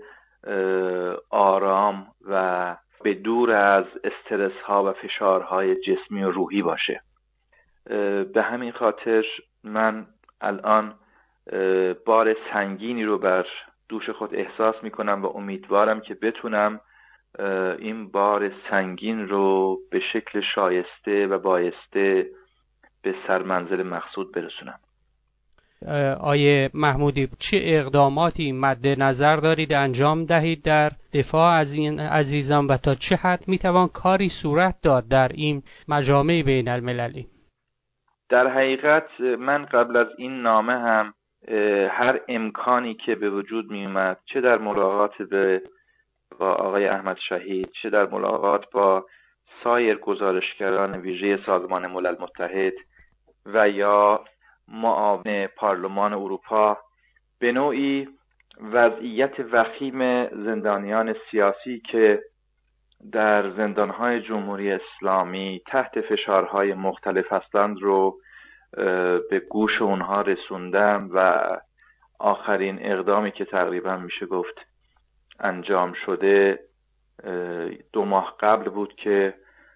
آرام و به دور از استرس ها و فشارهای جسمی و روحی باشه. به همین خاطر من الان بار سنگینی رو بر دوش خود احساس میکنم و امیدوارم که بتونم این بار سنگین رو به شکل شایسته و بایسته به سرمنزل مقصود برسونم. آیه محمودی، چه اقداماتی مد نظر دارید انجام دهید در دفاع از این عزیزان و تا چه حد میتوان کاری صورت داد در این مجامع بین المللی؟ در حقیقت من قبل از این نامه هم هر امکانی که به وجود می اومد، چه در ملاقات با آقای احمد شهید، چه در ملاقات با سایر گزارشگران ویژه سازمان ملل متحد و یا معاون پارلمان اروپا، به نوعی وضعیت وخیم زندانیان سیاسی که در زندانهای جمهوری اسلامی تحت فشارهای مختلف هستند رو به گوش اونها رسوندم و آخرین اقدامی که تقریبا میشه گفت انجام شده 2 ماه قبل بود که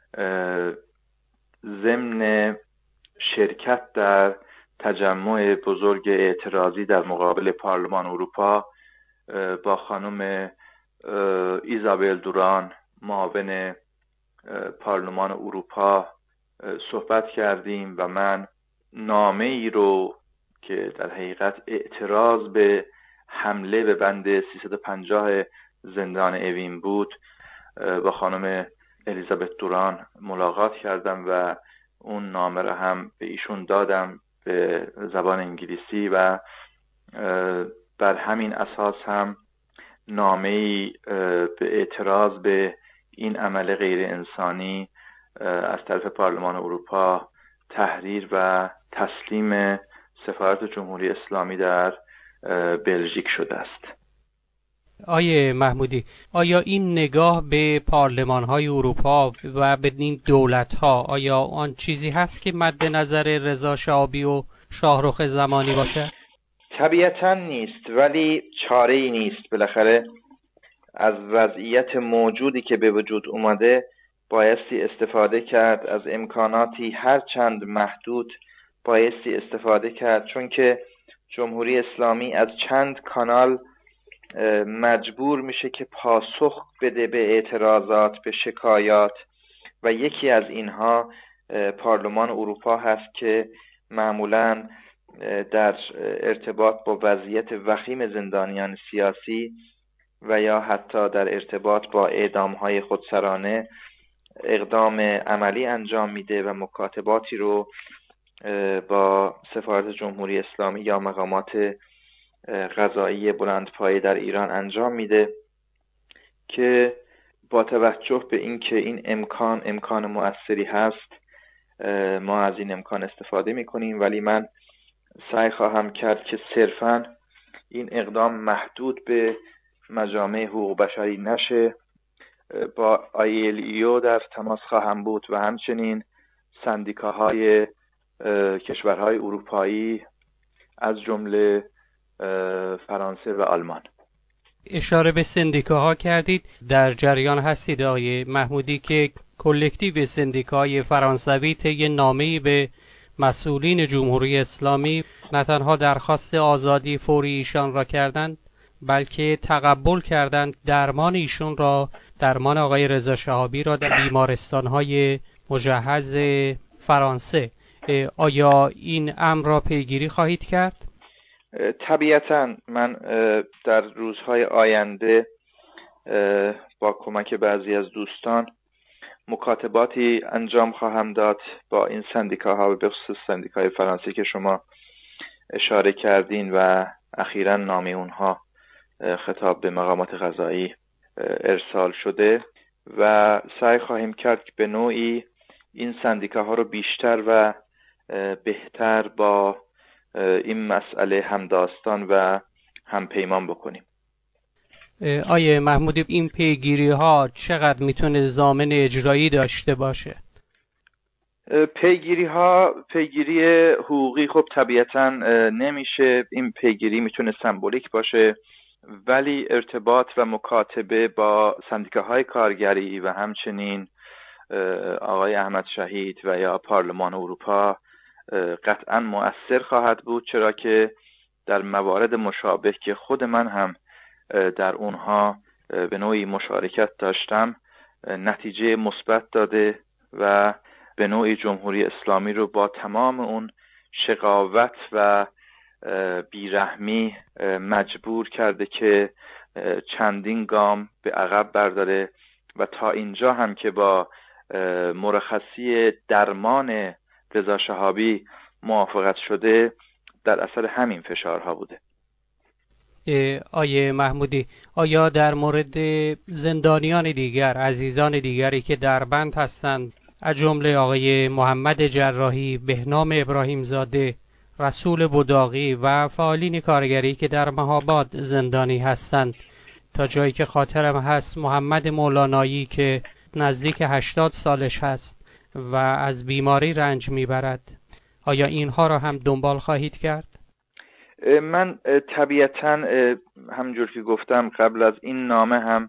ضمن شرکت در تجمع بزرگ اعتراضی در مقابل پارلمان اروپا با خانم ایزابل دوران معاون پارلمان اروپا صحبت کردیم و من نامه ای رو که در حقیقت اعتراض به حمله به بند 350 زندان اوین بود با خانم الیزابت دوران ملاقات کردم و اون نامه رو هم به ایشون دادم به زبان انگلیسی و بر همین اساس هم نامه‌ای به اعتراض به این عمل غیر انسانی از طرف پارلمان اروپا تحریر و تسلیم سفارت جمهوری اسلامی در بلژیک شده است. آیه محمودی، آیا این نگاه به پارلمان‌های اروپا و به این دولت‌ها آیا آن چیزی هست که مد نظر رضا شهابی و شاهرخ زمانی باشه؟ طبیعتاً نیست، ولی چاره‌ای نیست. بالاخره از وضعیت موجودی که به وجود اومده بایستی استفاده کرد، از امکاناتی هر چند محدود بایستی استفاده کرد، چون که جمهوری اسلامی از چند کانال مجبور میشه که پاسخ بده به اعتراضات، به شکایات و یکی از اینها پارلمان اروپا هست که معمولاً در ارتباط با وضعیت وخیم زندانیان سیاسی و یا حتی در ارتباط با اعدام‌های خودسرانه اقدام عملی انجام میده و مکاتباتی رو با سفارت جمهوری اسلامی یا مقامات قضایی بلندپایه در ایران انجام میده که با توجه به اینکه این امکان مؤثری هست ما از این امکان استفاده میکنیم، ولی من سعی خواهم کرد که صرفاً این اقدام محدود به مجامع حقوق بشری نشه. با ILO در تماس خواهم بود و همچنین سندیکاهای کشورهای اروپایی از جمله فرانسه و آلمان. اشاره به سندیکاها کردید. در جریان هستید آقای محمودی که کلکتیو سندیکاهای فرانسوی طی نامه‌ای به مسئولین جمهوری اسلامی نه تنها درخواست آزادی فوری ایشان را کردند، بلکه تقبل کردند درمان ایشون را، درمان آقای رضا شهابی را در بیمارستان‌های مجهز فرانسه. آیا این امر را پیگیری خواهید کرد؟ طبیعتاً من در روزهای آینده با کمک بعضی از دوستان مکاتباتی انجام خواهم داد با این سندیکاها و به خصوص سندیکای فرانسه که شما اشاره کردین و اخیراً نامه اونها خطاب به مقامات قضایی ارسال شده و سعی خواهیم کرد که به نوعی این سندیکاها رو بیشتر و بهتر با این مسئله همداستان و هم پیمان بکنیم. آیه محمودی، این پیگیری ها چقدر میتونه ضامن اجرایی داشته باشه؟ پیگیری حقوقی خب طبیعتا نمیشه. این پیگیری میتونه سمبولیک باشه، ولی ارتباط و مکاتبه با سندیکاهای کارگری و همچنین آقای احمد شهید و یا پارلمان اروپا قطعا مؤثر خواهد بود، چرا که در موارد مشابه که خود من هم در اونها به نوعی مشارکت داشتم نتیجه مثبت داده و به نوعی جمهوری اسلامی رو با تمام اون شقاوت و بیرحمی مجبور کرده که چندین گام به عقب برداره و تا اینجا هم که با مرخصی درمان رضا شهابی موافقت شده در اثر همین فشارها بوده. آیه محمودی، آیا در مورد زندانیان دیگر، عزیزان دیگری که در بند هستند، از جمله آقای محمد جراحی، بهنام ابراهیم زاده، رسول بداغی و فعالین کارگری که در مهاباد زندانی هستند، تا جایی که خاطرم هست محمد مولانایی که نزدیک 80 سالش هست و از بیماری رنج میبرد، آیا اینها را هم دنبال خواهید کرد؟ من طبیعتاً همونجور که گفتم قبل از این نامه هم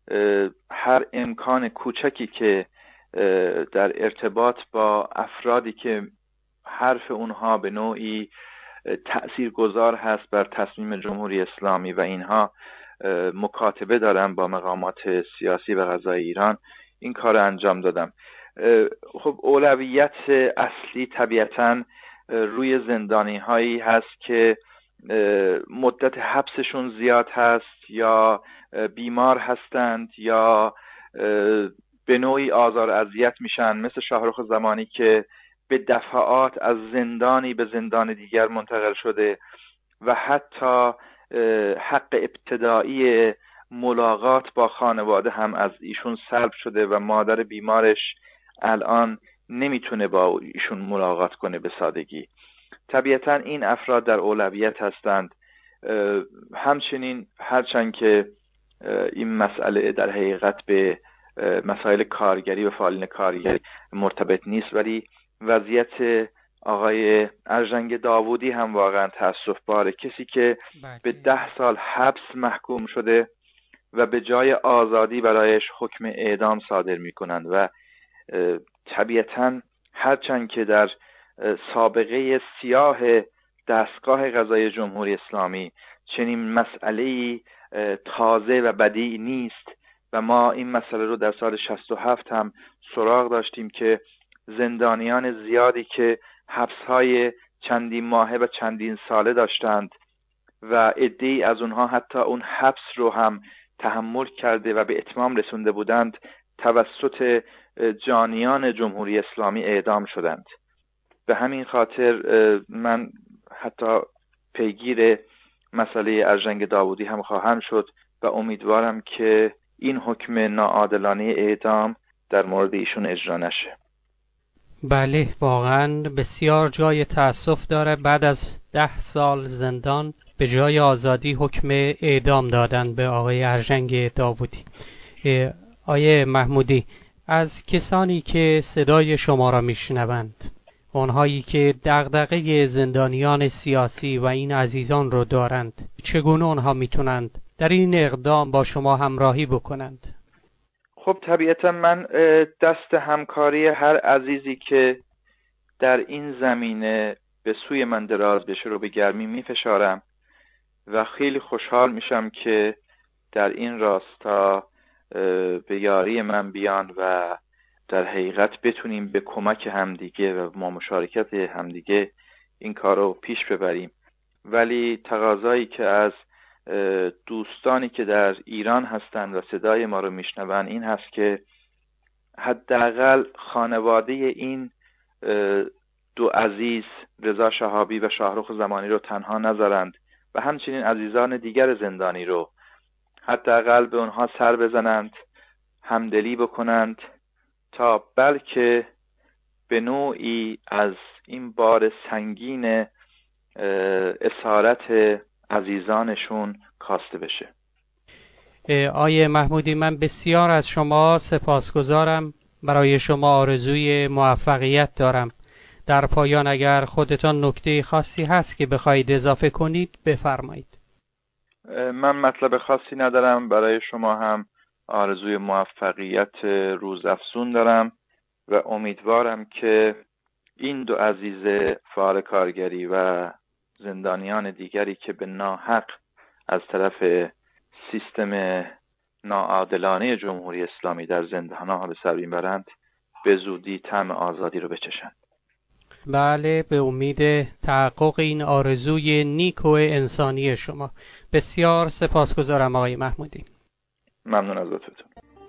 هر امکان کوچکی که در ارتباط با افرادی که حرف اونها به نوعی تأثیرگذار هست بر تصمیم جمهوری اسلامی و اینها مکاتبه دارم با مقامات سیاسی و قضایی ایران، این کار رو انجام دادم. خب اولویت اصلی طبیعتاً روی زندانی هایی هست که مدت حبسشون زیاد هست یا بیمار هستند یا به نوعی آزار اذیت میشن، مثل شاهرخ زمانی که به دفعات از زندانی به زندان دیگر منتقل شده و حتی حق ابتدایی ملاقات با خانواده هم از ایشون سلب شده و مادر بیمارش الان نمیتونه با ایشون ملاقات کنه به سادگی. طبیعتا این افراد در اولویت هستند. همچنین هرچند که این مسئله در حقیقت به مسائل کارگری و فعالین کارگری مرتبط نیست، ولی وضعیت آقای ارژنگ داوودی هم واقعا تأسف باره. کسی که به 10 سال حبس محکوم شده و به جای آزادی برایش حکم اعدام صادر میکنند و طبیعتا هرچند که در سابقه سیاه دستگاه قضایی جمهوری اسلامی چنین مسئله‌ای تازه و بدیع نیست و ما این مسئله رو در سال 67 هم سراغ داشتیم که زندانیان زیادی که حبس‌های چندین ماهه و چندین ساله داشتند و عده‌ای از اونها حتی اون حبس رو هم تحمل کرده و به اتمام رسونده بودند توسط جانیان جمهوری اسلامی اعدام شدند. به همین خاطر من حتی پیگیر مسئله ارژنگ داوودی هم خواهم شد و امیدوارم که این حکم ناعادلانه اعدام در مورد ایشون اجرا نشه. بله، واقعا بسیار جای تأسف داره بعد از 10 سال زندان به جای آزادی حکم اعدام دادن به آقای ارژنگ داوودی. آقای محمودی، از کسانی که صدای شما را میشنوند، اونهایی که دغدغه زندانیان سیاسی و این عزیزان رو دارند، چگونه اونها میتونند در این اقدام با شما همراهی بکنند؟ خب طبیعتا من دست همکاری هر عزیزی که در این زمینه به سوی من دراز بشه رو به گرمی میفشارم و خیلی خوشحال میشم که در این راستا به یاری من بیان و در حقیقت بتونیم به کمک همدیگه و ما مشارکت همدیگه این کار رو پیش ببریم. ولی تقاضایی که از دوستانی که در ایران هستند و صدای ما رو میشنون این هست که حداقل خانواده این دو عزیز رضا شهابی و شاهرخ زمانی رو تنها نذارند و همچنین عزیزان دیگر زندانی رو حداقل به اونها سر بزنند، همدلی بکنند تا بلکه به نوعی از این بار سنگین اسارت عزیزانشون کاسته بشه. آیه محمودی، من بسیار از شما سپاسگزارم. برای شما آرزوی موفقیت دارم. در پایان اگر خودتان نکته خاصی هست که بخواید اضافه کنید بفرمایید. من مطلب خاصی ندارم. برای شما هم آرزوی موفقیت روزافزون دارم و امیدوارم که این دو عزیز فعال کارگری و زندانیان دیگری که به ناحق از طرف سیستم ناعادلانه جمهوری اسلامی در زندان‌ها به سر میبرند به زودی طعم آزادی رو بچشند. بله، به امید تحقق این آرزوی نیک و انسانی شما. بسیار سپاسگزارم آقای محمودی. ممنون از لطفتون.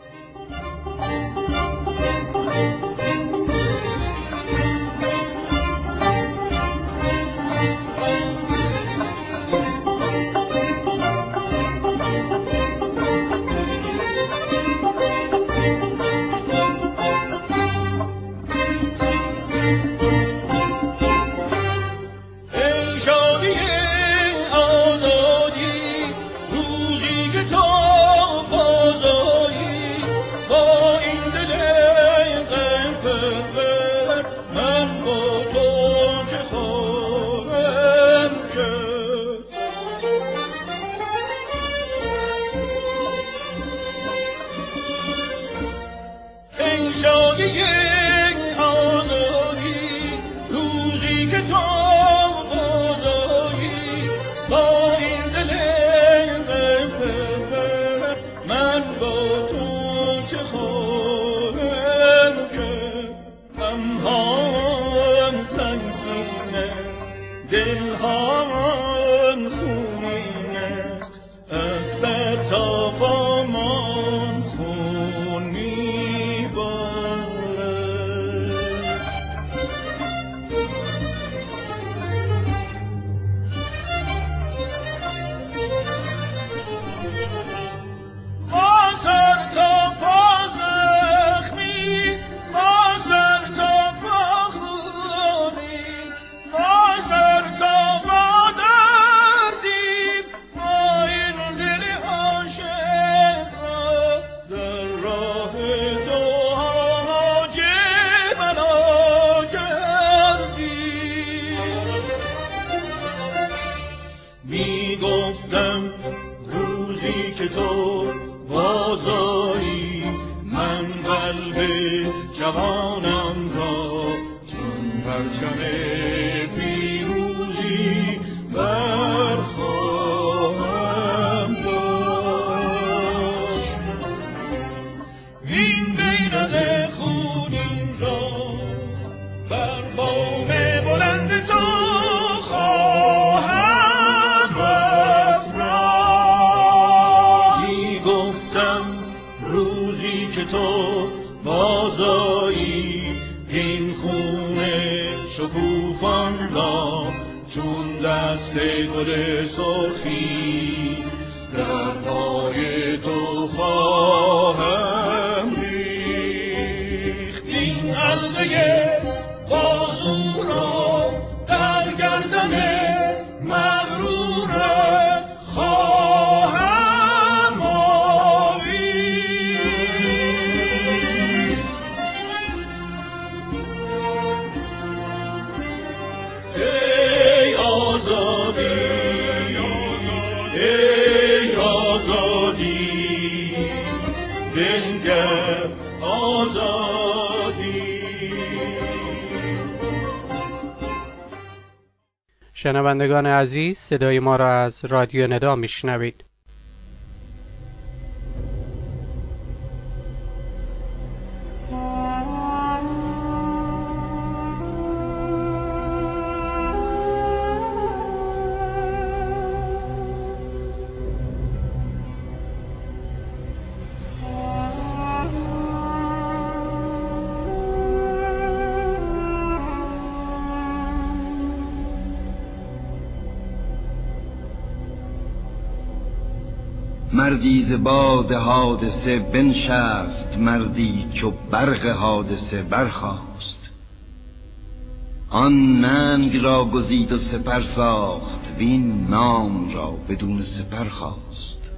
شکوفان را چون دست گل سرخی در پای تو خواهم ریخت. این حلقه بازو را در گردن مغرورت خواهم آویخت. ای آزادی، ای آزادی، بنگر آزادی. شنوندگان عزیز، صدای ما را از رادیو ندا میشنوید. مردی ز باد حادثه بنشست، مردی چو برق حادثه برخاست. آن ننگ را گزید و سپر ساخت، تکوین نام را بدون سپر خواست.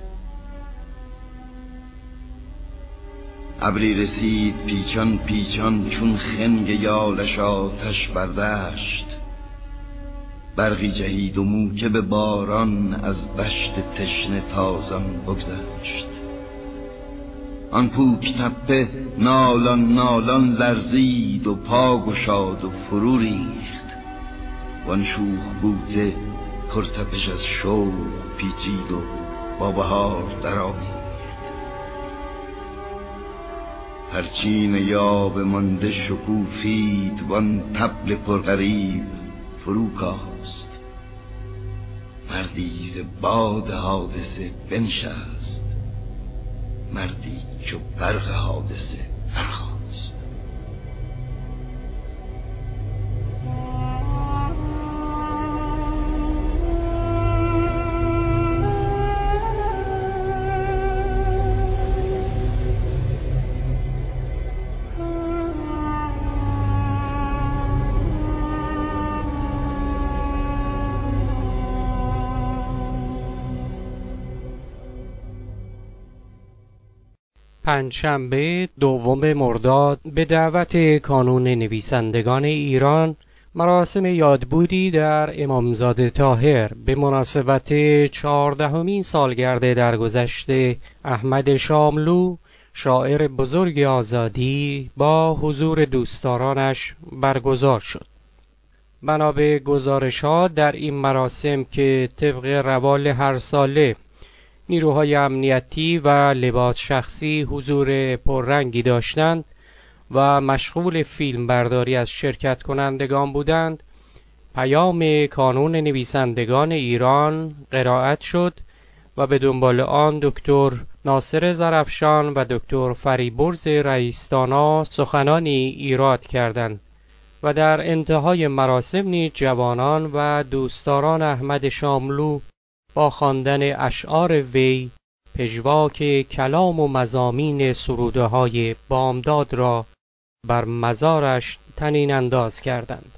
ابری رسید پیچان پیچان چون خنگ یالش آتش بردشت. برقی جهید و موکب باران از دشت تشنه تازان بگذشت. آن پوک تپه نالان نالان لرزید و پا گشاد و فرو ریخت. وان شوخ بوته پرتپش از شوق پیچید و با بهار درآمیخت. پرچین یاب مانده شکوفید وان طبل پرغریب فرو کاست. مردی ز باد حادثه بنشست، مردی چو برق حادثه برخاست. پنجشنبه 2 مرداد به دعوت کانون نویسندگان ایران مراسم یادبودی در امامزاده طاهر به مناسبت 14مین سالگرد درگذشت احمد شاملو شاعر بزرگ آزادی با حضور دوستدارانش برگزار شد. بنا به گزارش‌ها در این مراسم که طبق روال هر ساله نیروهای امنیتی و لباس شخصی حضور پررنگی داشتند و مشغول فیلم برداری از شرکت کنندگان بودند، پیام کانون نویسندگان ایران قرائت شد و به دنبال آن دکتر ناصر زرافشان و دکتر فریبرز رئیس‌دانا سخنانی ایراد کردند و در انتهای مراسم نیز جوانان و دوستداران احمد شاملو با خواندن اشعار وی پژواک کلام و مضامین سروده‌های بامداد را بر مزارش طنین انداز کردند.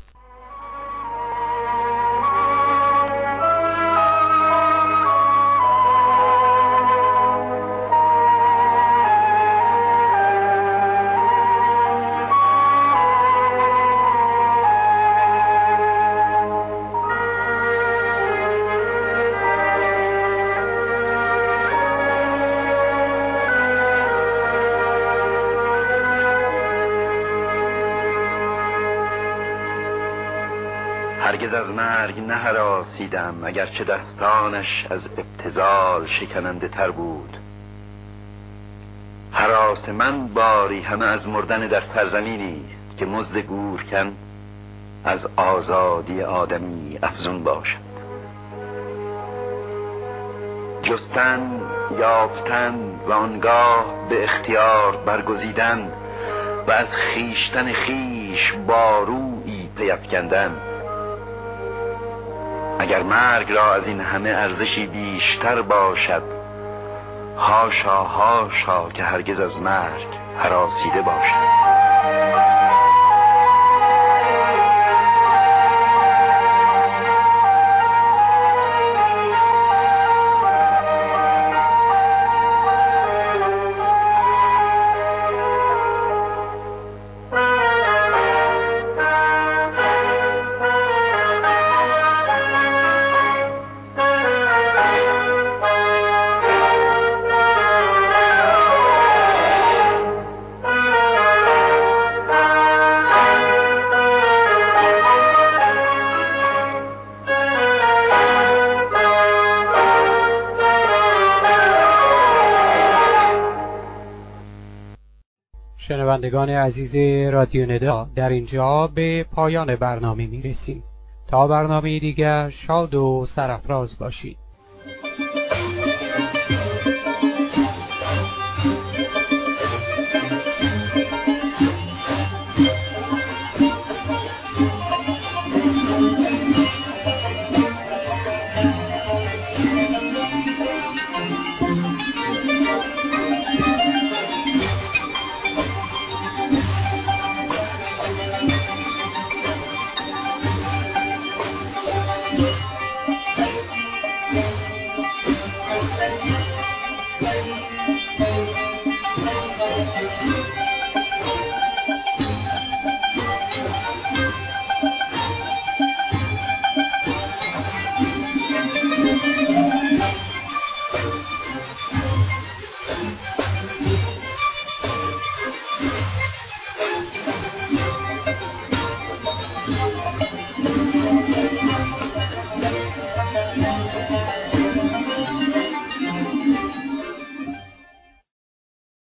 هرگز از مرگ نهراسیدم اگرچه دستانش از ابتذال شکننده تر بود. هراس من باری همه از مردن در سرزمینی است که مزد گورکن از آزادی آدمی افزون باشد. جستن، یافتن و آنگاه به اختیار برگزیدن و از خیشتن خیش بارویی پیفکندن. اگر مرگ را از این همه ارزشی بیشتر باشد، حاشا حاشا که هرگز از مرگ هراسیده باشد. شنوندگان عزیز رادیو ندا، در اینجا به پایان برنامه میرسیم. تا برنامه دیگر شاد و سرافراز باشید.